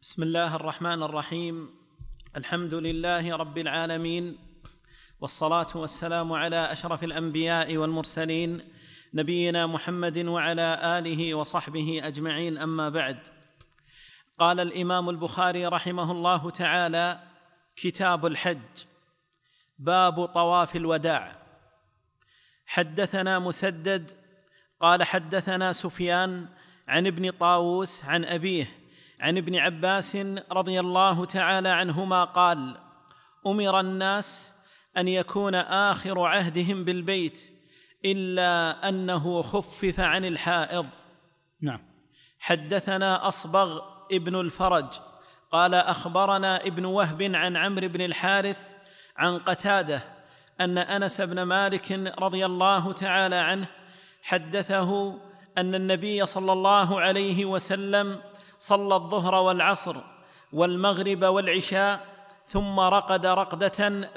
بسم الله الرحمن الرحيم. الحمد لله رب العالمين، والصلاة والسلام على أشرف الأنبياء والمرسلين نبينا محمد وعلى آله وصحبه أجمعين، أما بعد. قال الإمام البخاري رحمه الله تعالى: كتاب الحج، باب طواف الوداع. حدثنا مسدد قال حدثنا سفيان عن ابن طاووس عن أبيه عن ابن عباس رضي الله تعالى عنهما قال: أمر الناس أن يكون آخر عهدهم بالبيت إلا أنه خفف عن الحائض. نعم. حدثنا أصبغ ابن الفرج قال أخبرنا ابن وهب عن عمرو بن الحارث عن قتادة أن أنس بن مالك رضي الله تعالى عنه حدثه أن النبي صلى الله عليه وسلم صلى الظهر والعصر والمغرب والعشاء ثم رقد رقدة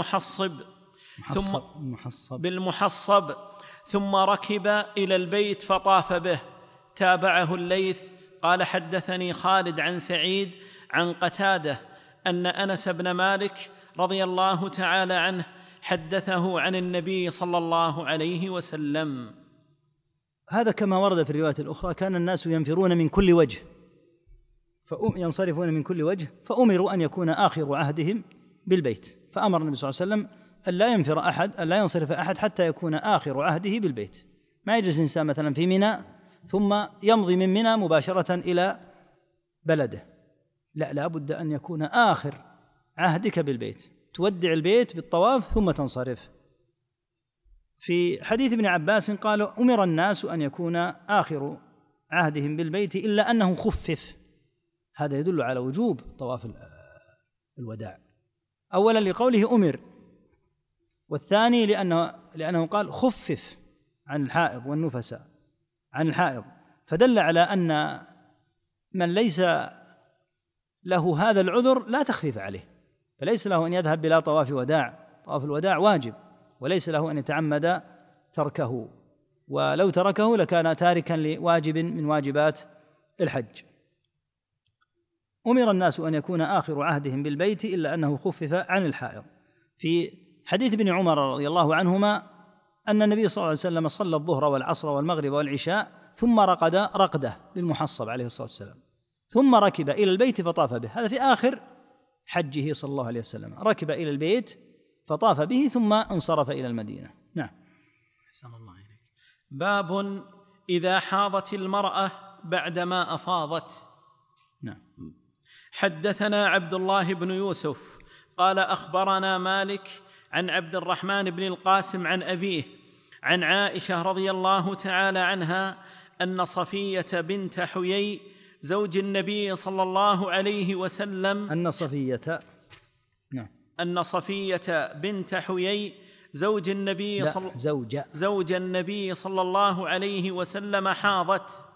بالمحصب ثم ركب إلى البيت فطاف به. تابعه الليث قال حدثني خالد عن سعيد عن قتادة أن أنس بن مالك رضي الله تعالى عنه حدثه عن النبي صلى الله عليه وسلم. هذا كما ورد في الروايات الأخرى: كان الناس ينفرون من كل وجه ينصرفون من كل وجه، فأمروا أن يكون آخر عهدهم بالبيت، فأمر النبي صلى الله عليه وسلم أن لا ينصرف أحد حتى يكون آخر عهده بالبيت. ما يجلس إنسان مثلا في منى ثم يمضي من منى مباشرة إلى بلده، لا بد أن يكون آخر عهدك بالبيت، تودع البيت بالطواف ثم تنصرف. في حديث ابن عباس قال: أمر الناس أن يكون آخر عهدهم بالبيت إلا أنه خفف. هذا يدل على وجوب طواف الوداع، أولا لقوله أمر، والثاني لأنه قال خفف عن الحائض والنفساء عن الحائض، فدل على أن من ليس له هذا العذر لا تخفيف عليه، فليس له أن يذهب بلا طواف وداع. طواف الوداع واجب، وليس له أن يتعمد تركه، ولو تركه لكان تاركا لواجب من واجبات الحج. أمر الناس أن يكون آخر عهدهم بالبيت إلا أنه خفف عن الحائض. في حديث ابن عمر رضي الله عنهما أن النبي صلى الله عليه وسلم صلى الظهر والعصر والمغرب والعشاء ثم رقد رقدة بالمحصب عليه الصلاة والسلام، ثم ركب إلى البيت فطاف به. هذا في آخر حجه صلى الله عليه وسلم، ركب إلى البيت فطاف به ثم انصرف إلى المدينة. نعم. أحسن الله إليك. باب إذا حاضت المرأة بعدما أفاضت. نعم. حدثنا عبد الله بن يوسف قال أخبرنا مالك عن عبد الرحمن بن القاسم عن أبيه عن عائشة رضي الله تعالى عنها أن صفية بنت حيي زوج النبي صلى الله عليه وسلم أن صفية بنت حيي زوج النبي صلى الله عليه وسلم حاضت،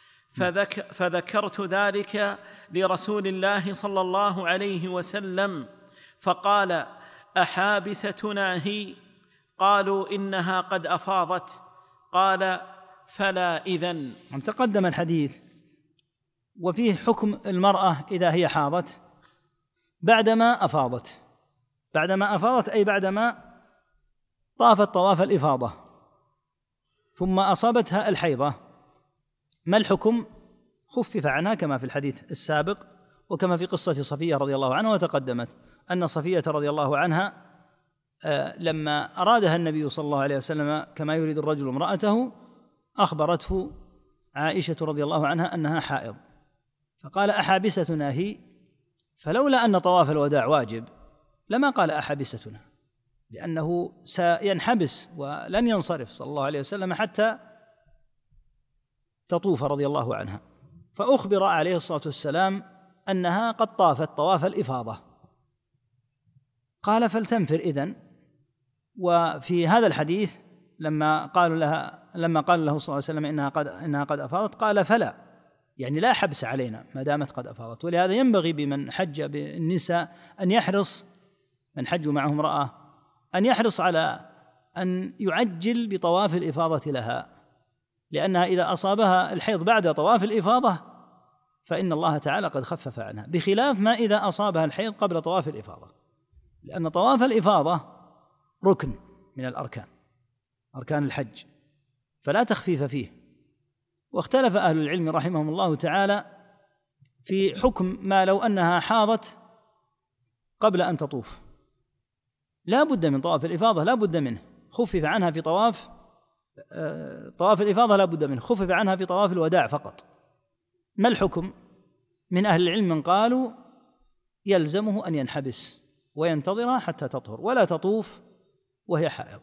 فذكرت ذلك لرسول الله صلى الله عليه وسلم فقال: أحابستنا هي؟ قالوا: إنها قد أفاضت. قال: فلا إذن. تقدم الحديث وفيه حكم المرأة إذا هي حاضت بعدما أفاضت أي بعدما طافت طواف الإفاضة ثم أصابتها الحيضة. ما الحكم؟ خفف عنها كما في الحديث السابق، وكما في قصة صفية رضي الله عنها، وتقدمت أن صفية رضي الله عنها لما أرادها النبي صلى الله عليه وسلم كما يريد الرجل امرأته، أخبرته عائشة رضي الله عنها أنها حائض، فقال: أحابستنا هي؟ فلولا أن طواف الوداع واجب لما قال أحابستنا، لأنه سينحبس ولن ينصرف صلى الله عليه وسلم حتى تطوف رضي الله عنها. فأخبر عليه الصلاة والسلام أنها قد طافت طواف الإفاضة، قال: فلتنفر إذن. وفي هذا الحديث لما قال له صلى الله عليه وسلم إنها قد أفاضت، قال: فلا، يعني لا حبس علينا ما دامت قد أفاضت. ولهذا ينبغي بمن حج بالنساء أن يحرص، من حج معه امرأة، أن يحرص على أن يعجل بطواف الإفاضة لها، لأنها إذا أصابها الحيض بعد طواف الإفاضة فإن الله تعالى قد خفف عنها، بخلاف ما إذا أصابها الحيض قبل طواف الإفاضة، لأن طواف الإفاضة ركن من أركان الحج، فلا تخفيف فيه. واختلف أهل العلم رحمهم الله تعالى في حكم ما لو أنها حاضت قبل أن تطوف، لا بد من طواف الإفاضة، لا بد منه، خفف عنها في طواف الإفاضة، لا بد منه، خفف عنها في طواف الوداع فقط. ما الحكم؟ من أهل العلم من قالوا يلزمه أن ينحبس وينتظرها حتى تطهر ولا تطوف وهي حائض،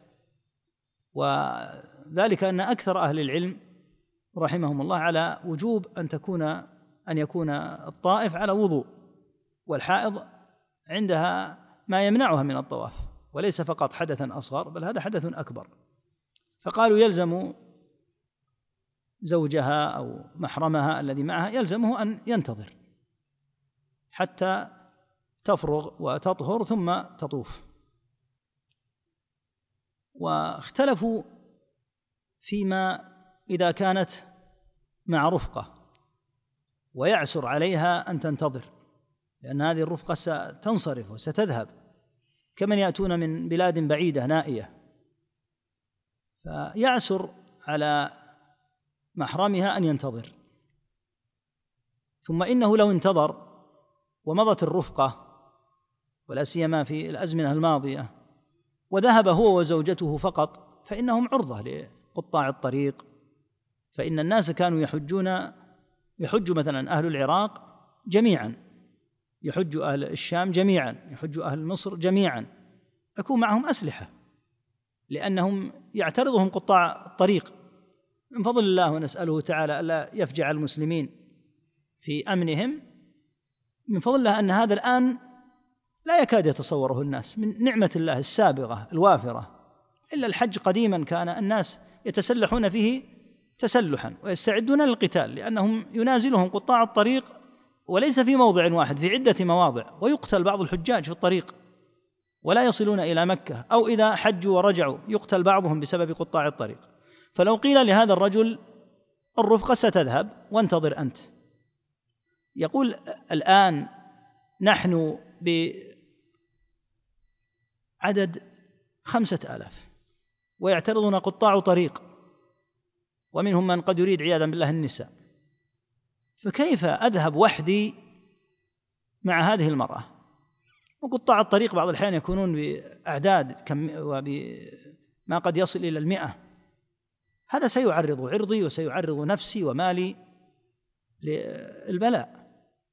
وذلك أن أكثر أهل العلم رحمهم الله على وجوب أن يكون الطائف على وضوء، والحائض عندها ما يمنعها من الطواف، وليس فقط حدثا أصغر بل هذا حدث أكبر، فقالوا يلزم زوجها أو محرمها الذي معها يلزمه أن ينتظر حتى تفرغ وتطهر ثم تطوف. واختلفوا فيما إذا كانت مع رفقة ويعسر عليها أن تنتظر، لأن هذه الرفقة ستنصرف وستذهب كمن يأتون من بلاد بعيدة نائية، فيعسر على محرمها أن ينتظر. ثم إنه لو انتظر ومضت الرفقة، ولا سيما في الأزمنة الماضية، وذهب هو وزوجته فقط، فإنهم عرضة لقطاع الطريق، فإن الناس كانوا يحج مثلا أهل العراق جميعا، يحج أهل الشام جميعا، يحج أهل مصر جميعا، يكون معهم أسلحة لأنهم يعترضهم قطاع الطريق. من فضل الله ونسأله تعالى ألا يفجع المسلمين في أمنهم، من فضل الله أن هذا الآن لا يكاد يتصوره الناس من نعمة الله السابغة الوافرة. إلا الحج قديما كان الناس يتسلحون فيه تسلحا ويستعدون للقتال، لأنهم ينازلهم قطاع الطريق، وليس في موضع واحد، في عدة مواضع، ويقتل بعض الحجاج في الطريق ولا يصلون إلى مكة، أو إذا حجوا ورجعوا يقتل بعضهم بسبب قطاع الطريق. فلو قيل لهذا الرجل الرفقة ستذهب وانتظر أنت، يقول الآن نحن بعدد 5000 ويعترضنا قطاع طريق، ومنهم من قد يريد عياذا بالله النساء، فكيف أذهب وحدي مع هذه المرأة؟ وقطاع الطريق بعض الأحيان يكونون بأعداد وبما قد يصل إلى 100. هذا سيعرض عرضي وسيعرض نفسي ومالي للبلاء.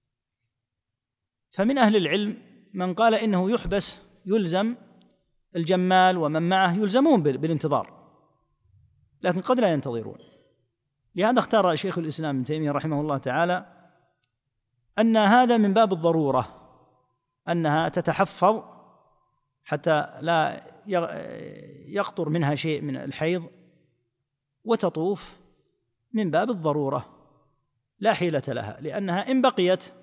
فمن أهل العلم من قال إنه يحبس، يلزم الجمال ومن معه يلزمون بالانتظار، لكن قد لا ينتظرون. لهذا اختار شيخ الإسلام ابن تيمية رحمه الله تعالى أن هذا من باب الضرورة، أنها تتحفظ حتى لا يقطر منها شيء من الحيض، وتطوف من باب الضرورة لا حيلة لها، لأنها إن بقيت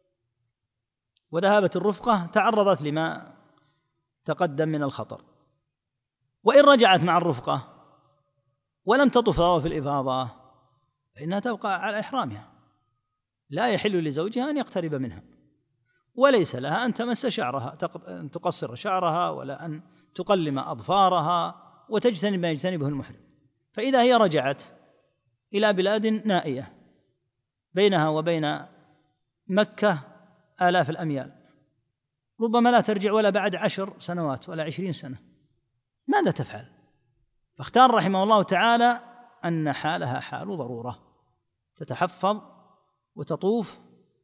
وذهبت الرفقة تعرضت لما تقدم من الخطر. وإن رجعت مع الرفقة ولم تطف طواف الإفاضة فإنها تبقى على إحرامها، لا يحل لزوجها أن يقترب منها، وليس لها أن تمس شعرها، أن تقصر شعرها، ولا أن تقلم أظفارها، وتجتنب ما يجتنبه المحرم. فإذا هي رجعت إلى بلاد نائية بينها وبين مكة 1000 الأميال، ربما لا ترجع ولا بعد 10 سنوات ولا 20 سنة، ماذا تفعل؟ فاختار رحمه الله تعالى أن حالها حال ضرورة، تتحفظ وتطوف.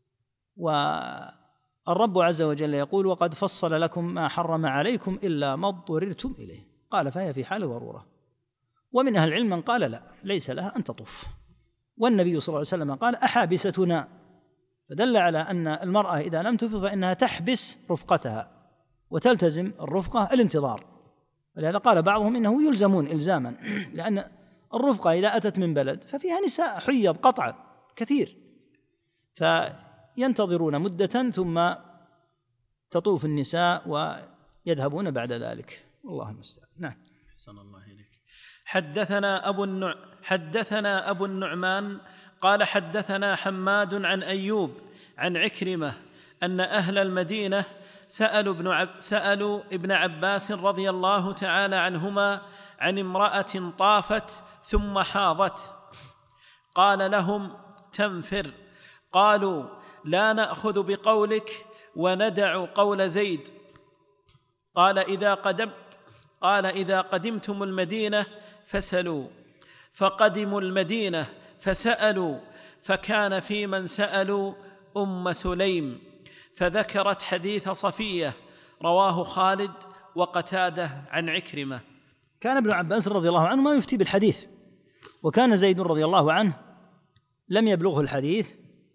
والرب عز وجل يقول: وقد فصل لكم ما حرم عليكم إلا ما اضطررتم إليه، قال فهي في حال ضرورة. ومن أهل العلم من قال لا، ليس لها أن تطوف، والنبي صلى الله عليه وسلم قال: أحابستنا، فدل على أن المرأة إذا لم تفض فإنها تحبس رفقتها وتلتزم الرفقة الانتظار. ولهذا قال بعضهم إنه يلزمون إلزاما، لأن الرفقة إذا أتت من بلد ففيها نساء حيض قطعا كثير، فينتظرون مدة ثم تطوف النساء ويذهبون بعد ذلك، والله المستعان. نعم. أحسن الله إليك. حدثنا أبو النعمان قال حدثنا حماد عن أيوب عن عكرمة أن أهل المدينة سألوا ابن عباس رضي الله تعالى عنهما عن امرأة طافت ثم حاضت، قال لهم: تنفر. قالوا: لا نأخذ بقولك وندع قول زيد. قال: إذا قدمتم المدينة فسلوا. فقدموا المدينة فسألوا، فكان في من سألوا أم سليم، فذكرت حديث صفية، رواه خالد وقتادة عن عكرمة. كان ابن عباس رضي الله عنه ما يفتي بالحديث، وكان زيد رضي الله عنه لم يبلغه الحديث،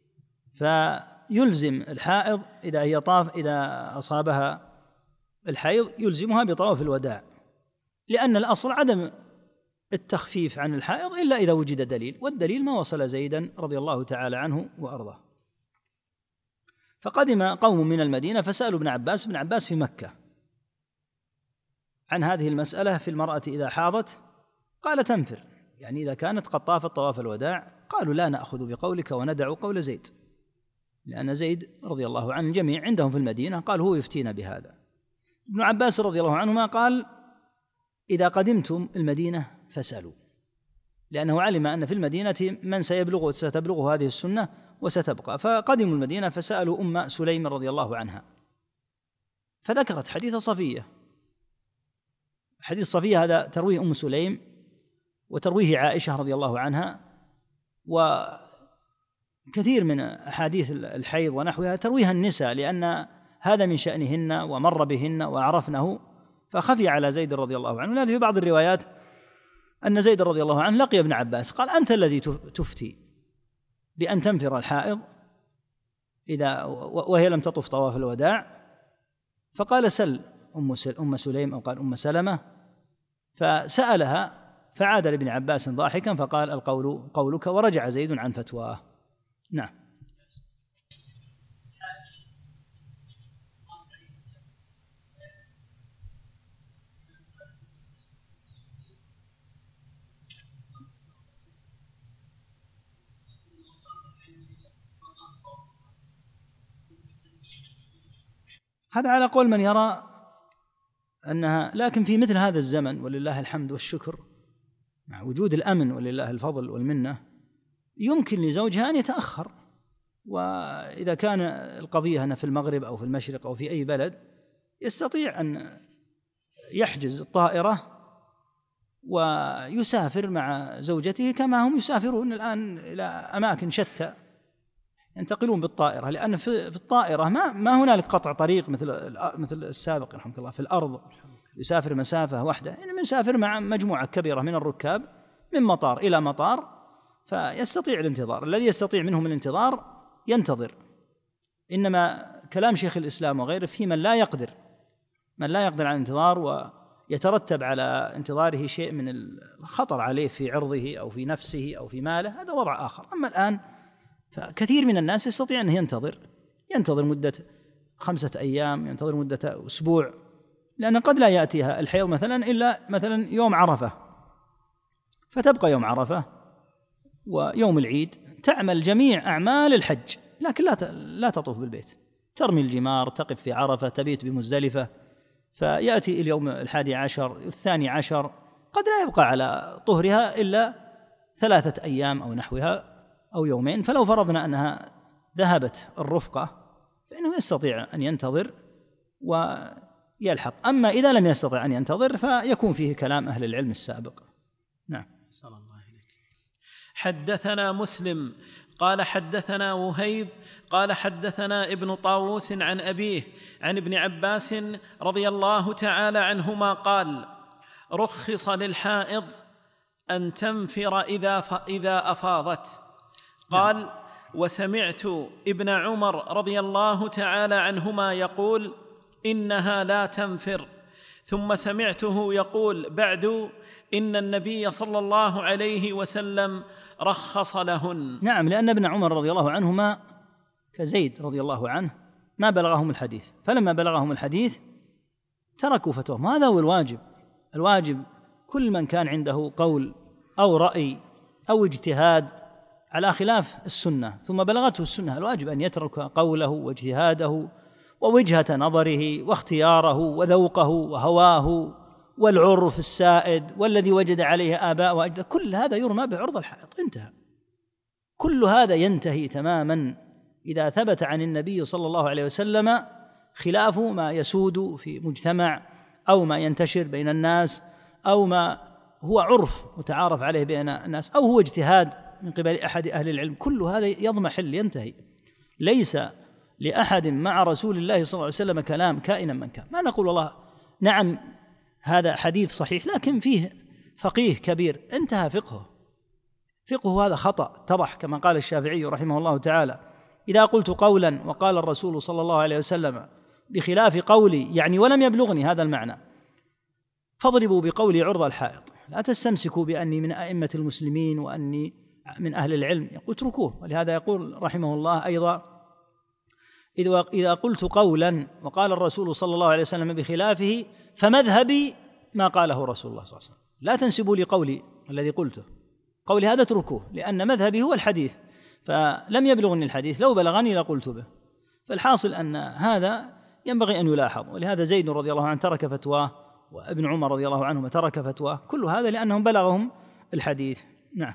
فيلزم الحائض إذا أصابها الحيض يلزمها بطواف الوداع، لأن الأصل عدم التخفيف عن الحائض إلا إذا وجد دليل، والدليل ما وصل زيدا رضي الله تعالى عنه وأرضاه. فقدم قوم من المدينة فسألوا ابن عباس في مكة عن هذه المسألة في المرأة إذا حاضت، قال: تنفر، يعني إذا كانت قد طافت طواف الوداع. قالوا: لا نأخذ بقولك وندع قول زيد، لأن زيد رضي الله عنه الجميع عندهم في المدينة قال هو يفتينا بهذا. ابن عباس رضي الله عنهما قال: إذا قدمتم المدينة فسألوا، لأنه علم أن في المدينة من ستبلغه هذه السنة وستبقى. فقدموا المدينة فسألوا أم سليم رضي الله عنها، فذكرت حديث صفية. حديث صفية هذا ترويه أم سليم وترويه عائشة رضي الله عنها، وكثير من أحاديث الحيض ونحوها ترويها النساء، لأن هذا من شأنهن ومر بهن وعرفنه، فخفي على زيد رضي الله عنه. لهذا في بعض الروايات أن زيد رضي الله عنه لقي ابن عباس قال: أنت الذي تفتي بأن تنفر الحائض وهي لم تطف طواف الوداع. فقال: سل أم سليم، أو قال أم سلمة، فسألها فعاد لابن عباس ضاحكا فقال: القول قولك، ورجع زيد عن فتواه. نعم. هذا على قول من يرى أنها، لكن في مثل هذا الزمن ولله الحمد والشكر مع وجود الأمن ولله الفضل والمنة يمكن لزوجها أن يتأخر، وإذا كان القضية هنا في المغرب أو في المشرق أو في أي بلد يستطيع أن يحجز الطائرة ويسافر مع زوجته كما هم يسافرون الآن إلى أماكن شتى، ينتقلون بالطائرة، لأن في الطائرة ما هنالك قطع طريق مثل السابق رحمه الله في الأرض يسافر مسافة واحدة، يعني يسافر مع مجموعة كبيرة من الركاب من مطار إلى مطار، فيستطيع الانتظار. الذي يستطيع منهم الانتظار ينتظر. إنما كلام شيخ الإسلام وغيره في من لا يقدر على الانتظار ويترتب على انتظاره شيء من الخطر عليه في عرضه أو في نفسه أو في ماله، هذا وضع آخر. أما الآن فكثير من الناس يستطيع أن ينتظر مدة 5 أيام، ينتظر مدة أسبوع، لأن قد لا يأتيها الحيض إلا مثلا يوم عرفة، فتبقى يوم عرفة ويوم العيد تعمل جميع أعمال الحج، لكن لا تطوف بالبيت، ترمي الجمار، تقف في عرفة، تبيت بمزدلفة، فيأتي اليوم 11 12 قد لا يبقى على طهرها إلا 3 أيام أو نحوها أو يومين. فلو فرضنا أنها ذهبت الرفقة فإنه يستطيع أن ينتظر ويلحق. أما إذا لم يستطع أن ينتظر فيكون فيه كلام أهل العلم السابق. نعم. صلى الله عليك. حدثنا مسلم قال حدثنا وهيب قال حدثنا ابن طاووس عن أبيه عن ابن عباس رضي الله تعالى عنهما قال: رخص للحائض أن تنفر إذا أفاضت. قال: وسمعت ابن عمر رضي الله تعالى عنهما يقول: إنها لا تنفر، ثم سمعته يقول بعد: إن النبي صلى الله عليه وسلم رخص لهن. نعم، لأن ابن عمر رضي الله عنهما كزيد رضي الله عنه ما بلغهم الحديث، فلما بلغهم الحديث تركوا فتواهم. هذا هو الواجب كل من كان عنده قول أو رأي أو اجتهاد على خلاف السنة ثم بلغته السنة، الواجب أن يترك قوله واجتهاده ووجهة نظره واختياره وذوقه وهواه والعرف السائد والذي وجد عليه آباء وأجداد، كل هذا يرمى بعرض الحائط، انتهى. كل هذا ينتهي تماما إذا ثبت عن النبي صلى الله عليه وسلم خلاف ما يسود في مجتمع أو ما ينتشر بين الناس أو ما هو عرف متعارف عليه بين الناس أو هو اجتهاد من قبل أحد أهل العلم، كل هذا يضمحل ينتهي. ليس لأحد مع رسول الله صلى الله عليه وسلم كلام كائنا من كان. ما نقول والله نعم هذا حديث صحيح لكن فيه فقيه كبير، انتهى فقهه هذا خطأ اتضح، كما قال الشافعي رحمه الله تعالى: إذا قلت قولا وقال الرسول صلى الله عليه وسلم بخلاف قولي يعني ولم يبلغني هذا المعنى فاضربوا بقولي عرض الحائط، لا تستمسكوا بأني من أئمة المسلمين وأني من أهل العلم، يقول اتركوه. ولهذا يقول رحمه الله أيضا: إذا قلت قولا وقال الرسول صلى الله عليه وسلم بخلافه فمذهبي ما قاله رسول الله صلى الله عليه وسلم، لا تنسبوا لي قولي الذي قلته، قولي هذا اتركوه، لأن مذهبي هو الحديث، فلم يبلغني الحديث، لو بلغني لقلت به. فالحاصل أن هذا ينبغي أن يلاحظ، ولهذا زيد رضي الله عنه ترك فتواه وابن عمر رضي الله عنهما ترك فتواه، كل هذا لأنهم بلغهم الحديث. نعم.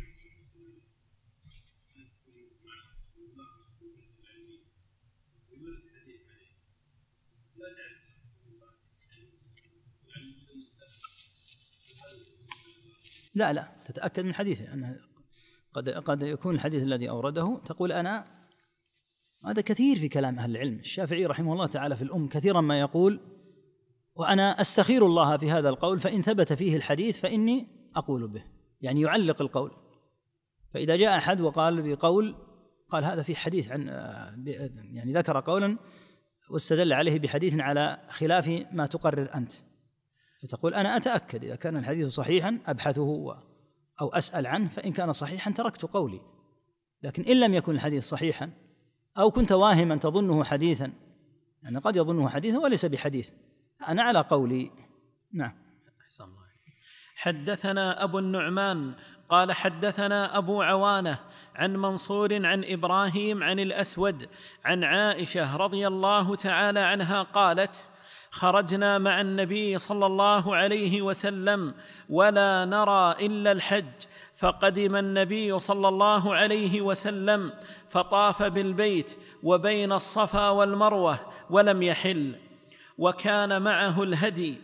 لا تتأكد من حديثه، أنه قد يكون الحديث الذي أورده تقول أنا، هذا كثير في كلام أهل العلم. الشافعي رحمه الله تعالى في الأم كثيرا ما يقول: وأنا أستخير الله في هذا القول فإن ثبت فيه الحديث فإني أقول به، يعني يعلق القول. فإذا جاء أحد وقال بقول قال هذا في حديث عن يعني ذكر قولا واستدل عليه بحديث على خلاف ما تقرر أنت، فتقول أنا أتأكد إذا كان الحديث صحيحا أبحثه أو أسأل عنه، فإن كان صحيحا تركت قولي. لكن إن لم يكن الحديث صحيحا أو كنت واهما تظنه حديثا، يعني قد يظنه حديثا وليس بحديث، أنا على قولي. نعم. أحسن الله. حدثنا أبو النعمان قال حدثنا أبو عوانة عن منصور عن إبراهيم عن الأسود عن عائشة رضي الله تعالى عنها قالت: خرجنا مع النبي صلى الله عليه وسلم ولا نرى إلا الحج، فقدم النبي صلى الله عليه وسلم فطاف بالبيت وبين الصفا والمروة ولم يحل، وكان معه الهدي،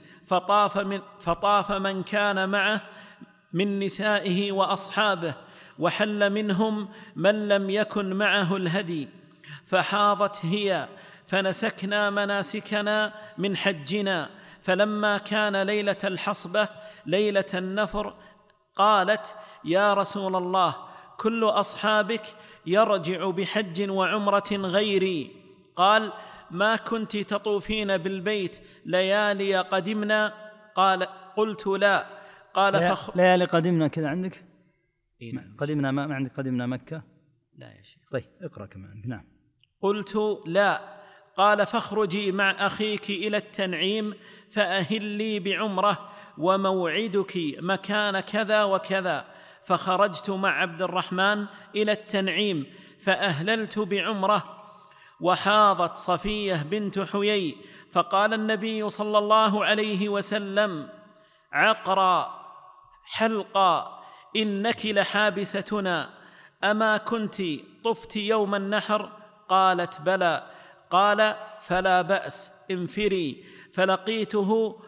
فطاف من كان معه من نسائه وأصحابه، وحل منهم من لم يكن معه الهدي، فحاضت هي، فنسكنا مناسكنا من حجنا. فلما كان ليلة الحصبة ليلة النفر قالت: يا رسول الله، كل أصحابك يرجع بحج وعمرة غيري. قال: ما كنت تطوفين بالبيت ليالي قدمنا؟ قلت لا. قال ليالي قدمنا كذا عندك؟ قدمنا ما عندك قدمنا مكة؟ لا يا شيخ. طيب اقرأ كمان. نعم. قلت لا. قال: فاخرجي مع أخيك إلى التنعيم فأهلي بعمرة وموعدك مكان كذا وكذا. فخرجت مع عبد الرحمن إلى التنعيم فأهللت بعمرة، وحاضت صفية بنت حيي، فقال النبي صلى الله عليه وسلم: عقرا حلقا، إنك لحابستنا، أما كنت طفت يوم النحر؟ قالت: بلى. قال: فلا بأس، انفري. فلقيته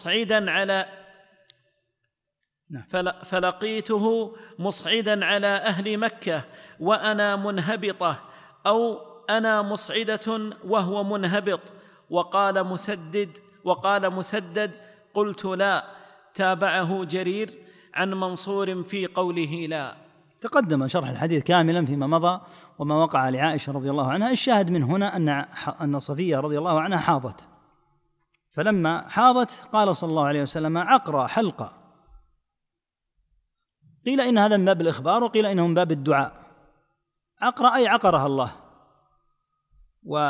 مصعدا على أهل مكة وأنا منهبطة، أو أنا مصعدة وهو منهبط. وقال مسدد: قلت لا. تابعه جرير عن منصور في قوله لا. تقدم شرح الحديث كاملا فيما مضى وما وقع لعائشة رضي الله عنها. الشاهد من هنا أن صفية رضي الله عنها حاضت، فلما حاضت قال صلى الله عليه وسلم: عقرى حلقة. قيل إن هذا من باب الإخبار، وقيل إنه من باب الدعاء. عقرى أي عقرها الله،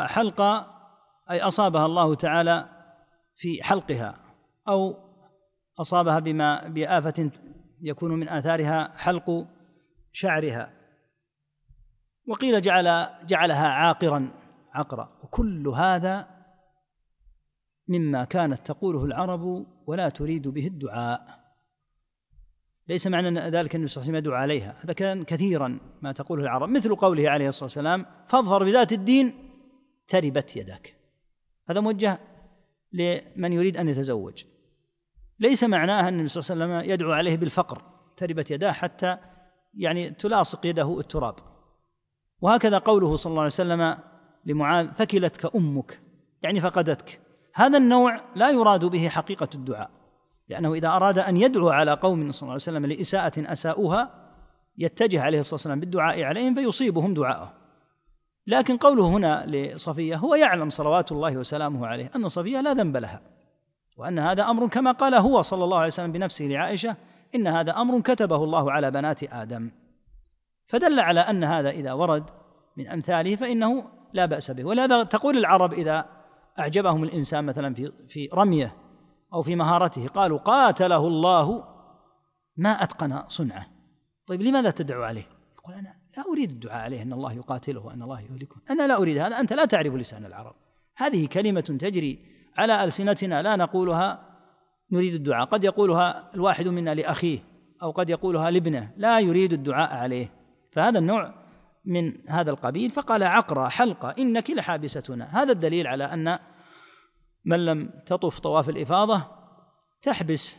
وحلقة أي أصابها الله تعالى في حلقها، أو أصابها بآفة يكون من آثارها حلق شعرها، وقيل جعلها عقرا. وكل هذا مما كانت تقوله العرب ولا تريد به الدعاء. ليس معنى ذلك أن النبي صلى الله عليه وسلم يدعو عليها، هذا كان كثيرا ما تقوله العرب، مثل قوله عليه الصلاة والسلام: فاظفر بذات الدين تربت يدك. هذا موجه لمن يريد أن يتزوج، ليس معناه أن النبي صلى الله عليه وسلم يدعو عليه بالفقر تربت يداه حتى يعني تلاصق يده التراب. وهكذا قوله صلى الله عليه وسلم لمعاذ: ثكلتك أمك، يعني فقدتك. هذا النوع لا يراد به حقيقة الدعاء، لأنه إذا أراد أن يدعو على قوم صلى الله عليه وسلم لإساءة أساؤوها يتجه عليه الصلاة والسلام بالدعاء عليهم فيصيبهم دعاءه. لكن قوله هنا لصفية هو يعلم صلوات الله وسلامه عليه أن صفية لا ذنب لها، وأن هذا أمر كما قال هو صلى الله عليه وسلم بنفسه لعائشة: إن هذا أمر كتبه الله على بنات آدم. فدل على أن هذا إذا ورد من أمثاله فإنه لا بأس به. ولهذا تقول العرب إذا أعجبهم الإنسان مثلا في رميه أو في مهارته قالوا: قاتله الله ما أتقن صنعه. طيب لماذا تدعو عليه؟ يقول: أنا لا أريد الدعاء عليه أن الله يقاتله وأن الله يهلكه، أنا لا أريد هذا، أنت لا تعرف لسان العرب، هذه كلمة تجري على ألسنتنا لا نقولها نريد الدعاء. قد يقولها الواحد منا لأخيه أو قد يقولها لابنه، لا يريد الدعاء عليه. فهذا النوع من هذا القبيل. فقال: عقرة حلقة إنك لحابستنا. هذا الدليل على أن من لم تطف طواف الإفاضة تحبس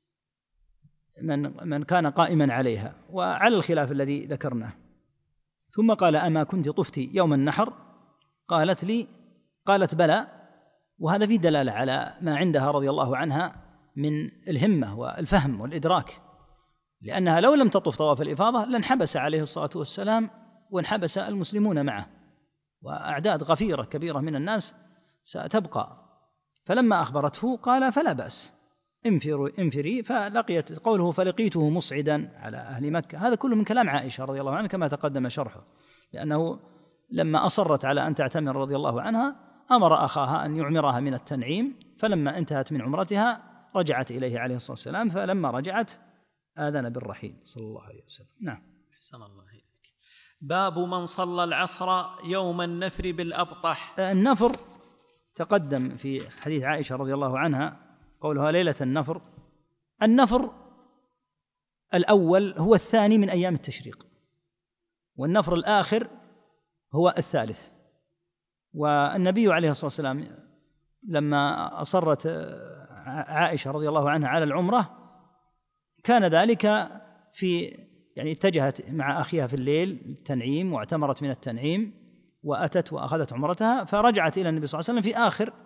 من كان قائما عليها، وعلى الخلاف الذي ذكرناه. ثم قال: أما كنت طفت يوم النحر؟ قالت بلى. وهذا فيه دلالة على ما عندها رضي الله عنها من الهمة والفهم والإدراك، لأنها لو لم تطف طواف الإفاضة لانحبس عليه الصلاة والسلام وانحبس المسلمون معه، وأعداد غفيرة كبيرة من الناس ستبقى. فلما أخبرته قال: فلا بأس، انفري. فلقيت قوله: فلقيته مصعدا على أهل مكة، هذا كله من كلام عائشة رضي الله عنها كما تقدم شرحه، لأنه لما أصرت على أن تعتمر رضي الله عنها أمر أخاها أن يعمرها من التنعيم، فلما انتهت من عمرتها رجعت إليه عليه الصلاة والسلام، فلما رجعت آذن بالرحيل صلى الله عليه وسلم. نعم. أحسن الله إليك. باب من صلى العصر يوم النفر بالأبطح. النفر تقدم في حديث عائشة رضي الله عنها قولها ليلة النفر. النفر الأول هو الثاني من أيام التشريق، والنفر الآخر هو الثالث. والنبي عليه الصلاة والسلام لما أصرت عائشة رضي الله عنها على العمرة كان ذلك يعني اتجهت مع أخيها في الليل التنعيم واعتمرت من التنعيم وأتت وأخذت عمرتها، فرجعت إلى النبي صلى الله عليه وسلم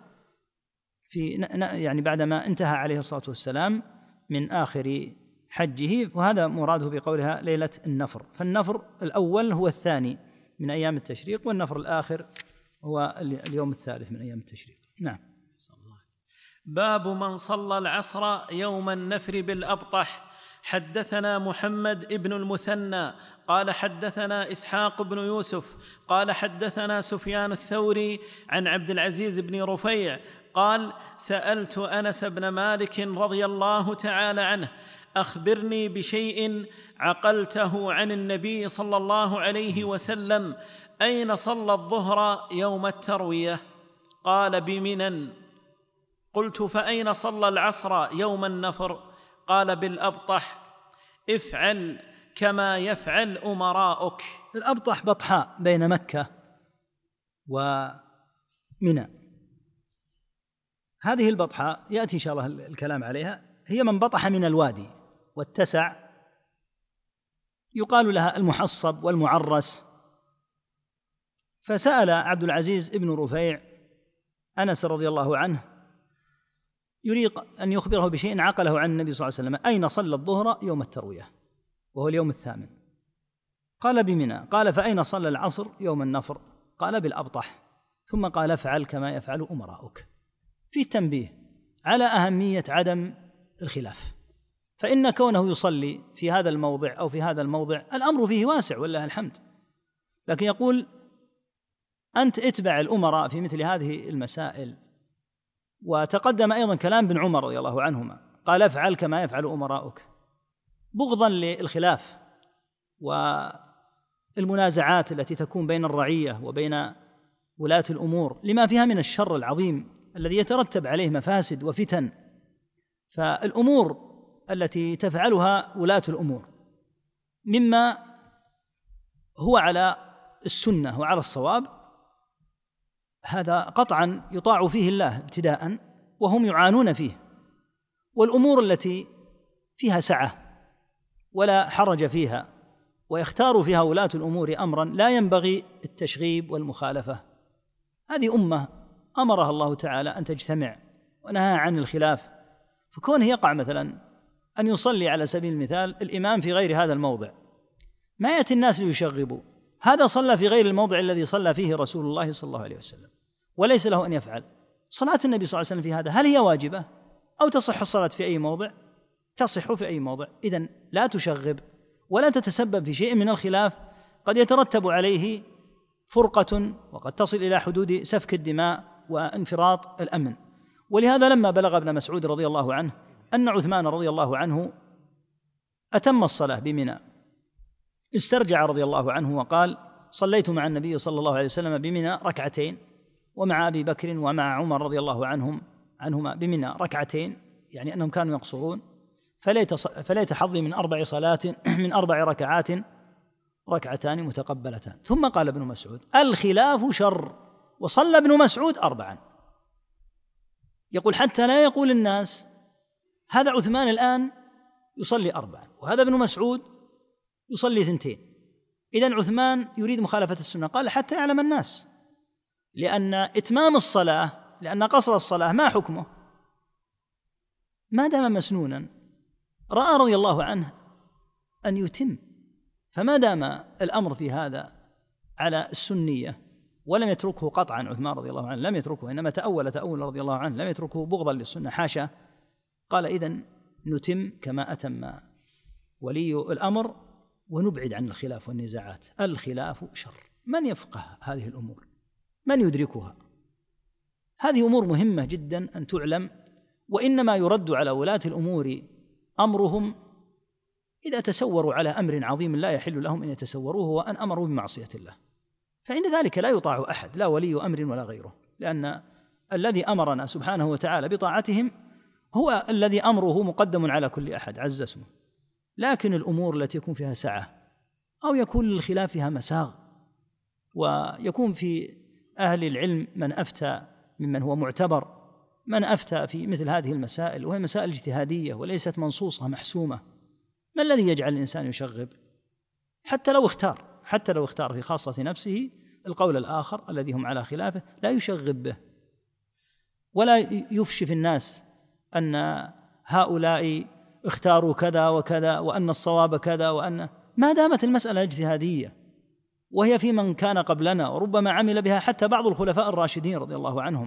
يعني بعدما انتهى عليه الصلاة والسلام من آخر حجه، وهذا مراده بقولها ليلة النفر. فالنفر الأول هو الثاني من أيام التشريق، والنفر الآخر هو اليوم الثالث من أيام التشريق. نعم. باب من صلى العصر يوم النفر بالأبطح. حدثنا محمد بن المثنى قال حدثنا إسحاق بن يوسف قال حدثنا سفيان الثوري عن عبد العزيز بن رفيع قال: سألت أنس بن مالك رضي الله تعالى عنه: أخبرني بشيء عقلته عن النبي صلى الله عليه وسلم، أين صلى الظهر يوم التروية؟ قال: بمنى. قلت: فأين صلى العصر يوم النفر؟ قال: بالأبطح. افعل كما يفعل أمراؤك. الأبطح بطحاء بين مكة ومنى. هذه البطحاء يأتي إن شاء الله الكلام عليها، هي من بطح من الوادي واتسع، يقال لها المحصب والمعرس. فسأل عبد العزيز بن رفيع أنس رضي الله عنه يريد أن يخبره بشيء عقله عن النبي صلى الله عليه وسلم: أين صلى الظهر يوم التروية وهو اليوم الثامن؟ قال: بمنى. قال: فأين صلى العصر يوم النفر؟ قال: بالأبطح. ثم قال: افعل كما يفعل أمراؤك. في التنبيه على أهمية عدم الخلاف، فإن كونه يصلي في هذا الموضع أو في هذا الموضع الأمر فيه واسع والله الحمد، لكن يقول أنت اتبع الأمراء في مثل هذه المسائل. وتقدم أيضا كلام ابن عمر رضي الله عنهما قال افعل كما يفعل أمراؤك، بغضا للخلاف والمنازعات التي تكون بين الرعية وبين ولاة الأمور لما فيها من الشر العظيم الذي يترتب عليه مفاسد وفتن. فالأمور التي تفعلها ولاة الأمور مما هو على السنة وعلى الصواب، هذا قطعا يطاع فيه الله ابتداء وهم يعانون فيه. والأمور التي فيها سعة ولا حرج فيها ويختار فيها ولاة الأمور أمرا لا ينبغي التشغيب والمخالفة. هذه أمة أمرها الله تعالى أن تجتمع ونهى عن الخلاف، فكونه يقع مثلا أن يصلي على سبيل المثال الإمام في غير هذا الموضع، ما يأتي الناس ليشغبوا، هذا صلى في غير الموضع الذي صلى فيه رسول الله صلى الله عليه وسلم وليس له أن يفعل. صلاة النبي صلى الله عليه وسلم في هذا هل هي واجبة أو تصح الصلاة في أي موضع؟ تصح في أي موضع. إذن لا تشغب ولا تتسبب في شيء من الخلاف قد يترتب عليه فرقة وقد تصل إلى حدود سفك الدماء وانفراط الأمن. ولهذا لما بلغ ابن مسعود رضي الله عنه أن عثمان رضي الله عنه أتم الصلاة بمنى استرجع رضي الله عنه وقال: صليت مع النبي صلى الله عليه وسلم بمنى ركعتين، ومع أبي بكر ومع عمر رضي الله عنهما بمنى ركعتين، يعني أنهم كانوا يقصرون، فليت حظي من 4 صلات من 4 ركعات ركعتان متقبلتان. ثم قال ابن مسعود: الخلاف شر. وصلى ابن مسعود 4. يقول حتى لا يقول الناس هذا عثمان الآن يصلي 4 وهذا ابن مسعود يصلي 2. إذن عثمان يريد مخالفة السنة. قال حتى يعلم الناس، لأن إتمام الصلاة، لأن قصر الصلاة ما حكمه ما دام مسنونا، رأى رضي الله عنه أن يتم. فما دام الأمر في هذا على السنية ولم يتركه قطعا عثمان رضي الله عنه، لم يتركه، إنما تأول رضي الله عنه، لم يتركه بغضا للسنة، حاشا. قال إذن نتم كما أتم ولي الأمر ونبعد عن الخلاف والنزاعات. الخلاف شر. من يفقه هذه الأمور؟ من يدركها؟ هذه أمور مهمة جدا أن تعلم، وإنما يرد على ولاة الأمور أمرهم إذا تسوروا على أمر عظيم لا يحل لهم أن يتسوروه وأن أمروا بمعصية الله، فعند ذلك لا يطاع أحد، لا ولي أمر ولا غيره، لأن الذي أمرنا سبحانه وتعالى بطاعتهم هو الذي أمره مقدم على كل أحد عز اسمه. لكن الأمور التي يكون فيها سعة أو يكون الخلاف فيها مساغ، ويكون في أهل العلم من أفتى ممن هو معتبر، من أفتى في مثل هذه المسائل، وهي مسائل اجتهادية وليست منصوصة محسومة، ما الذي يجعل الإنسان يشغب؟ حتى لو اختار في خاصة نفسه القول الآخر الذي هم على خلافه لا يشغب به، ولا يفشي في الناس أن هؤلاء اختاروا كذا وكذا وأن الصواب كذا، وأن ما دامت المسألة اجتهادية وهي في من كان قبلنا، وربما عمل بها حتى بعض الخلفاء الراشدين رضي الله عنهم.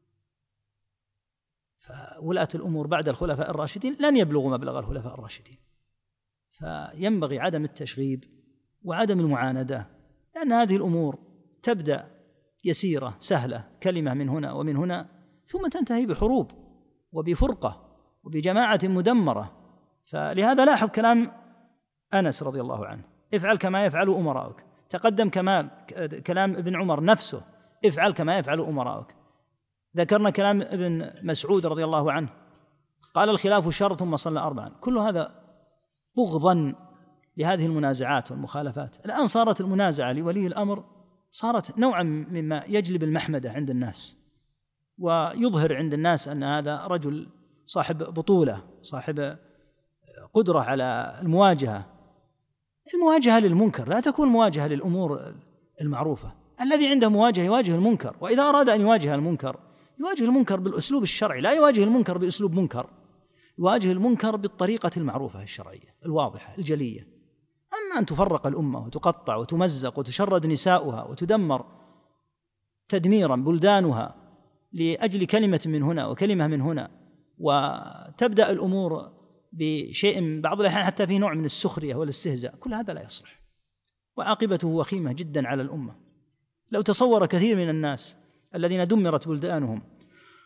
فولاة الأمور بعد الخلفاء الراشدين لن يبلغوا مبلغ الخلفاء الراشدين، فينبغي عدم التشغيب وعدم المعاندة، لأن هذه الأمور تبدأ يسيرة سهلة، كلمة من هنا ومن هنا، ثم تنتهي بحروب وبفرقة وبجماعة مدمرة. فلهذا لاحظ كلام أنس رضي الله عنه: افعل كما يفعل أمراؤك. تقدم كلام ابن عمر نفسه: افعل كما يفعل أمراؤك. ذكرنا كلام ابن مسعود رضي الله عنه قال: الخلاف شر، ثم صلى 4. كل هذا بغضا لهذه المنازعات والمخالفات. الآن صارت المنازعة لولي الأمر صارت نوعا مما يجلب المحمدة عند الناس، ويظهر عند الناس أن هذا رجل صاحب بطولة، صاحب قدرة على المواجهة للمنكر، لا تكون مواجهة للأمور المعروفة. الذي عنده مواجهة يواجه المنكر، وإذا أراد أن يواجه المنكر بالأسلوب الشرعي، لا يواجه المنكر بأسلوب منكر، يواجه المنكر بالطريقة المعروفة الشرعية الواضحة الجلية. أما أن تفرق الأمة وتقطع وتمزق وتشرد نساؤها وتدمر تدميرا بلدانها لأجل كلمة من هنا وكلمة من هنا، وتبدأ الأمور بشيء بعض الأحيان حتى فيه نوع من السخرية والاستهزاء، كل هذا لا يصلح، وعاقبته وخيمة جدا على الأمة. لو تصور كثير من الناس الذين دمرت بلدانهم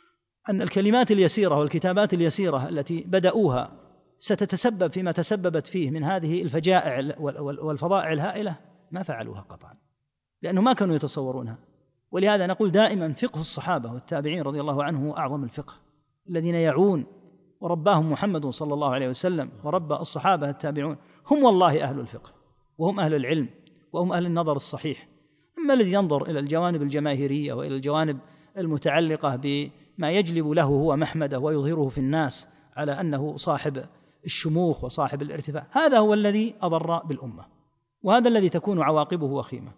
أن الكلمات اليسيرة والكتابات اليسيرة التي بدأوها ستتسبب فيما تسببت فيه من هذه الفجائع والفظائع الهائلة، ما فعلوها قطعا، لأنه ما كانوا يتصورونها. ولهذا نقول دائما فقه الصحابة والتابعين رضي الله عنهم هو أعظم الفقه، الذين يعون ورباهم محمد صلى الله عليه وسلم وربى الصحابة التابعون، هم والله أهل الفقه وهم أهل العلم وهم أهل النظر الصحيح. أما الذي ينظر إلى الجوانب الجماهيرية وإلى الجوانب المتعلقة بما يجلب له هو محمده ويظهره في الناس على أنه صاحب الشموخ وصاحب الارتفاع، هذا هو الذي أضر بالأمة، وهذا الذي تكون عواقبه وخيمة.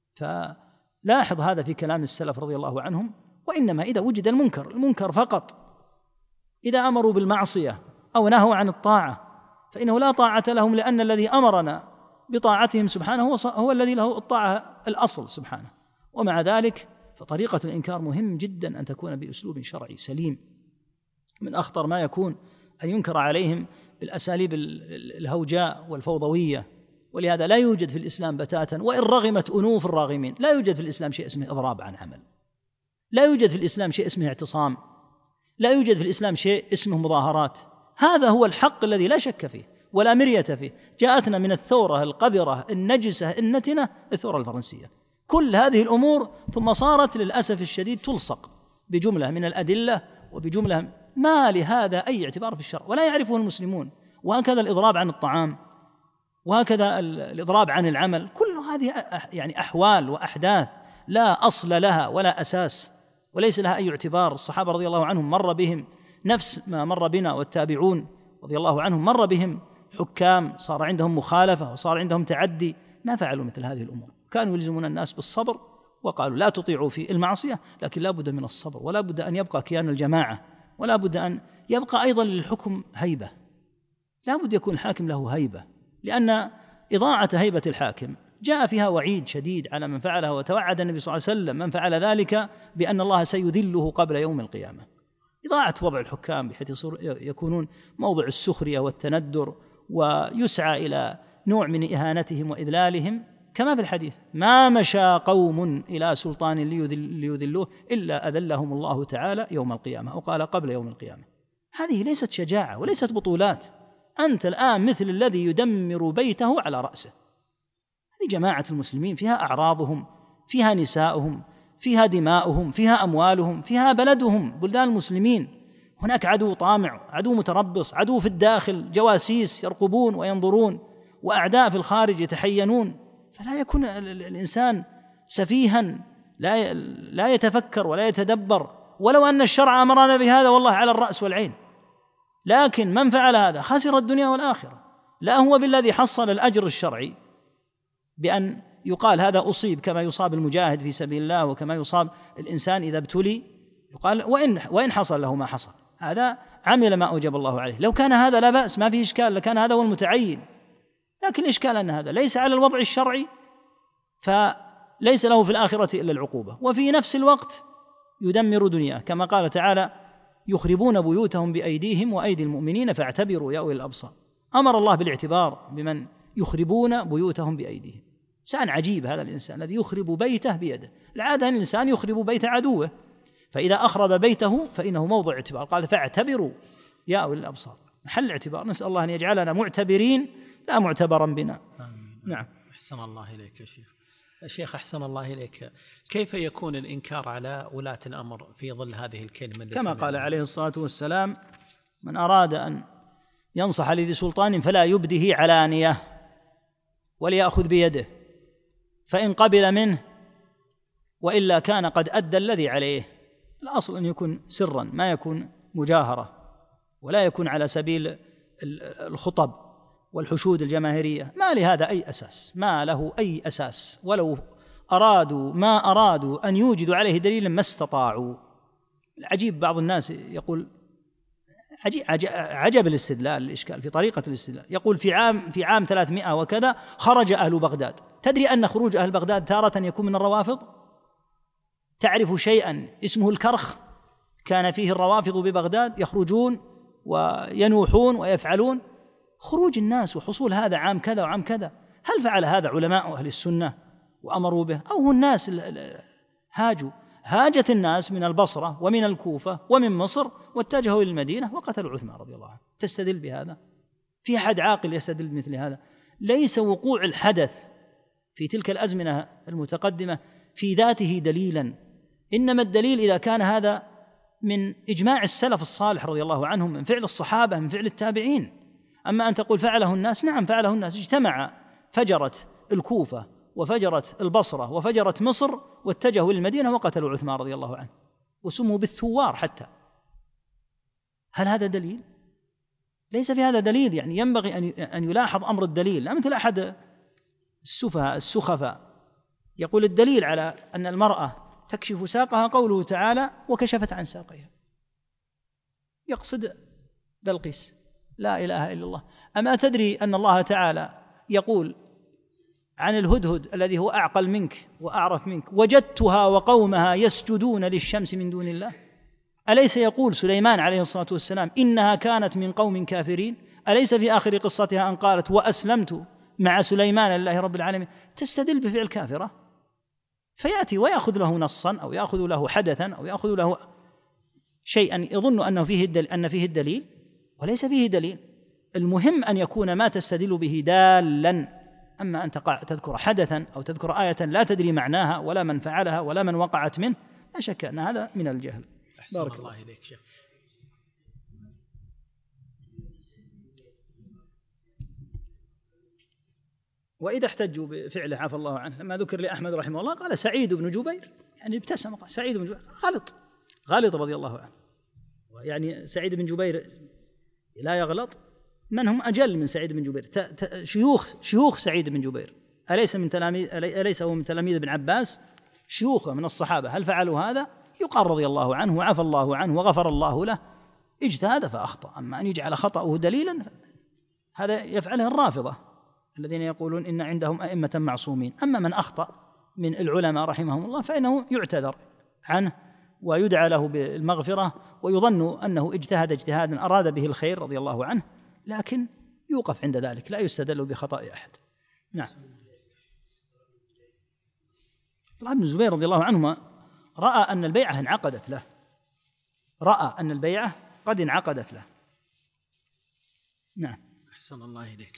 فلاحظ هذا في كلام السلف رضي الله عنهم. وإنما إذا وجد المنكر فقط، إذا أمروا بالمعصية أو نهوا عن الطاعة فإنه لا طاعة لهم، لأن الذي أمرنا بطاعتهم سبحانه هو الذي له الطاعة الأصل سبحانه. ومع ذلك فطريقة الإنكار مهم جدا أن تكون بأسلوب شرعي سليم. من أخطر ما يكون أن ينكر عليهم بالأساليب الهوجاء والفوضوية. ولهذا لا يوجد في الإسلام بتاتا، وإن رغمت أنوف الراغمين، لا يوجد في الإسلام شيء اسمه إضراب عن عمل، لا يوجد في الإسلام شيء اسمه اعتصام، لا يوجد في الإسلام شيء اسمه مظاهرات. هذا هو الحق الذي لا شك فيه ولا مرية فيه. جاءتنا من الثورة القذرة النجسة النتنة الثورة الفرنسية، كل هذه الأمور ثم صارت للأسف الشديد تلصق بجملة من الأدلة وبجملة ما لهذا أي اعتبار في الشرع ولا يعرفه المسلمون. وهكذا الإضراب عن الطعام، وهكذا الإضراب عن العمل، كل هذه يعني أحوال وأحداث لا أصل لها ولا أساس وليس لها أي اعتبار. الصحابة رضي الله عنهم مر بهم نفس ما مر بنا، والتابعون رضي الله عنهم مر بهم حكام صار عندهم مخالفة وصار عندهم تعدي، ما فعلوا مثل هذه الأمور. كانوا يلزمون الناس بالصبر، وقالوا لا تطيعوا في المعصية، لكن لا بد من الصبر، ولا بد أن يبقى كيان الجماعة، ولا بد أن يبقى أيضا للحكم هيبة. لا بد يكون الحاكم له هيبة، لأن إضاعة هيبة الحاكم جاء فيها وعيد شديد على من فعلها. وتوعد النبي صلى الله عليه وسلم من فعل ذلك بأن الله سيذله قبل يوم القيامة. إضاعة وضع الحكام بحيث يكونون موضع السخرية والتندر، ويسعى إلى نوع من إهانتهم وإذلالهم، كما في الحديث: ما مشى قوم إلى سلطان ليذلوه إلا أذلهم الله تعالى يوم القيامة، أو قال قبل يوم القيامة. هذه ليست شجاعة وليست بطولات. أنت الآن مثل الذي يدمر بيته على رأسه. هذه جماعة المسلمين، فيها أعراضهم، فيها نساؤهم، فيها دماؤهم، فيها أموالهم، فيها بلدهم، بلدان المسلمين. هناك عدو طامع، عدو متربص، عدو في الداخل، جواسيس يرقبون وينظرون، وأعداء في الخارج يتحينون. فلا يكون الإنسان سفيها لا يتفكر ولا يتدبر، ولو أن الشرع أمرنا بهذا والله على الرأس والعين. لكن من فعل هذا خسر الدنيا والآخرة. لا هو بالذي حصل الأجر الشرعي بأن يقال هذا أصيب، كما يصاب المجاهد في سبيل الله، وكما يصاب الإنسان إذا ابتلي يقال وإن حصل له ما حصل، هذا عمل ما أوجب الله عليه. لو كان هذا لا بأس، ما فيه إشكال، لكان هذا هو المتعين. لكن الإشكال أن هذا ليس على الوضع الشرعي، فليس له في الآخرة إلا العقوبة، وفي نفس الوقت يدمر دنياه، كما قال تعالى: يخربون بيوتهم بأيديهم وأيدي المؤمنين فاعتبروا يا أولي الأبصار. أمر الله بالاعتبار بمن يخربون بيوتهم بأيديهم. إنسان عجيب هذا الإنسان الذي يخرب بيته بيده. العادة أن الإنسان يخرب بيت عدوه، فإذا أخرب بيته فإنه موضع اعتبار. قال: فاعتبروا يا أولي الأبصار، محل اعتبار. نسأل الله أن يجعلنا معتبرين لا معتبرا بنا. آمين. نعم. أحسن الله إليك يا شيخ. أحسن الله إليك. كيف يكون الإنكار على ولاة الأمر في ظل هذه الكلمة؟ كما قال عليه الصلاة والسلام: من أراد أن ينصح لذي سلطان فلا يبده علانية، وليأخذ بيده، فإن قبل منه وإلا كان قد أدى الذي عليه. الأصل أن يكون سرا، ما يكون مجاهرة، ولا يكون على سبيل الخطب والحشود الجماهيرية. ما لهذا أي أساس، ما له أي أساس، ولو أرادوا أن يوجدوا عليه دليلا ما استطاعوا. العجيب بعض الناس يقول عجب الاستدلال، الإشكال في طريقة الاستدلال. يقول في عام 300 وكذا خرج أهل بغداد. تدري أن خروج أهل بغداد تارة يكون من الروافض؟ تعرف شيئا اسمه الكرخ كان فيه الروافض ببغداد يخرجون وينوحون ويفعلون؟ خروج الناس وحصول هذا عام كذا وعام كذا، هل فعل هذا علماء أهل السنة وأمروا به، أو الناس هاجوا؟ هاجت الناس من البصرة ومن الكوفة ومن مصر واتجهوا إلى المدينة وقتلوا عثمان رضي الله عنه. تستدل بهذا؟ في أحد عاقل يستدل بمثل هذا؟ ليس وقوع الحدث في تلك الأزمنة المتقدمة في ذاته دليلا، إنما الدليل إذا كان هذا من إجماع السلف الصالح رضي الله عنهم، من فعل الصحابة، من فعل التابعين. أما أن تقول فعله الناس، نعم فعله الناس، اجتمع، فجرت الكوفة وفجرت البصرة وفجرت مصر واتجهوا للمدينة وقتلوا عثمان رضي الله عنه وسموا بالثوار حتى. هل هذا دليل؟ ليس في هذا دليل. يعني ينبغي أن يلاحظ أمر الدليل، لا مثل أحد السخفاء يقول الدليل على أن المرأة تكشف ساقها قوله تعالى وكشفت عن ساقها، يقصد بلقيس. لا إله إلا الله. أما تدري أن الله تعالى يقول عن الهدهد الذي هو أعقل منك وأعرف منك وجدتها وقومها يسجدون للشمس من دون الله؟ أليس يقول سليمان عليه الصلاة والسلام إنها كانت من قوم كافرين؟ أليس في آخر قصتها أن قالت وأسلمت مع سليمان لله رب العالمين؟ تستدل بفعل كافرة، فيأتي ويأخذ له نصا أو يأخذ له حدثا أو يأخذ له شيئا يظن أنه فيه الدليل وليس فيه دليل. المهم أن يكون ما تستدل به دالا. أما أن تذكر حدثا أو تذكر آية لا تدري معناها ولا من فعلها ولا من وقعت منه، لا شك أن هذا من الجهل. بارك الله إليك شيخ. وإذا احتجوا بفعله عفى الله عنه، لما ذكر لأحمد رحمه الله قال سعيد بن جبير، يعني ابتسم قال سعيد بن جبير، غلط رضي الله عنه. يعني سعيد بن جبير لا يغلط، من هم أجل من سعيد بن جبير؟ شيوخ سعيد بن جبير، أليس هو من تلاميذ ابن عباس؟ شيوخه من الصحابة هل فعلوا هذا؟ يقال رضي الله عنه وعفى الله عنه وغفر الله له، اجتهد فأخطأ. أما أن يجعل خطأه دليلا هذا يفعله الرافضة الذين يقولون إن عندهم أئمة معصومين. أما من أخطأ من العلماء رحمهم الله فإنه يعتذر عنه ويدعى له بالمغفرة ويظن أنه اجتهد اجتهادا أراد به الخير رضي الله عنه، لكن يوقف عند ذلك، لا يستدل بخطأ أحد. نعم. عبد الله بن الزبير رضي الله عنهما رأى أن البيعة انعقدت له، رأى أن البيعة قد انعقدت له. نعم. أحسن الله إليك.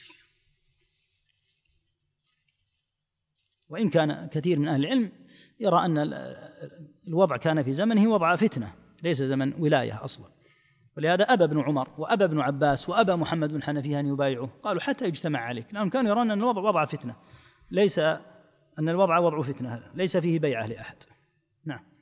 وإن كان كثير من أهل العلم يرى أن الوضع كان في زمنه وضع فتنة ليس زمن ولاية أصلا، ولهذا أبى ابن عمر وأبى ابن عباس وأبى محمد بن حنفية أن يبايعوه، قالوا حتى يجتمع عليك، لأنهم كانوا يرون أن الوضع وضع فتنة، ليس أن الوضع وضع فتنة، ليس فيه بيعة لأحد. نعم.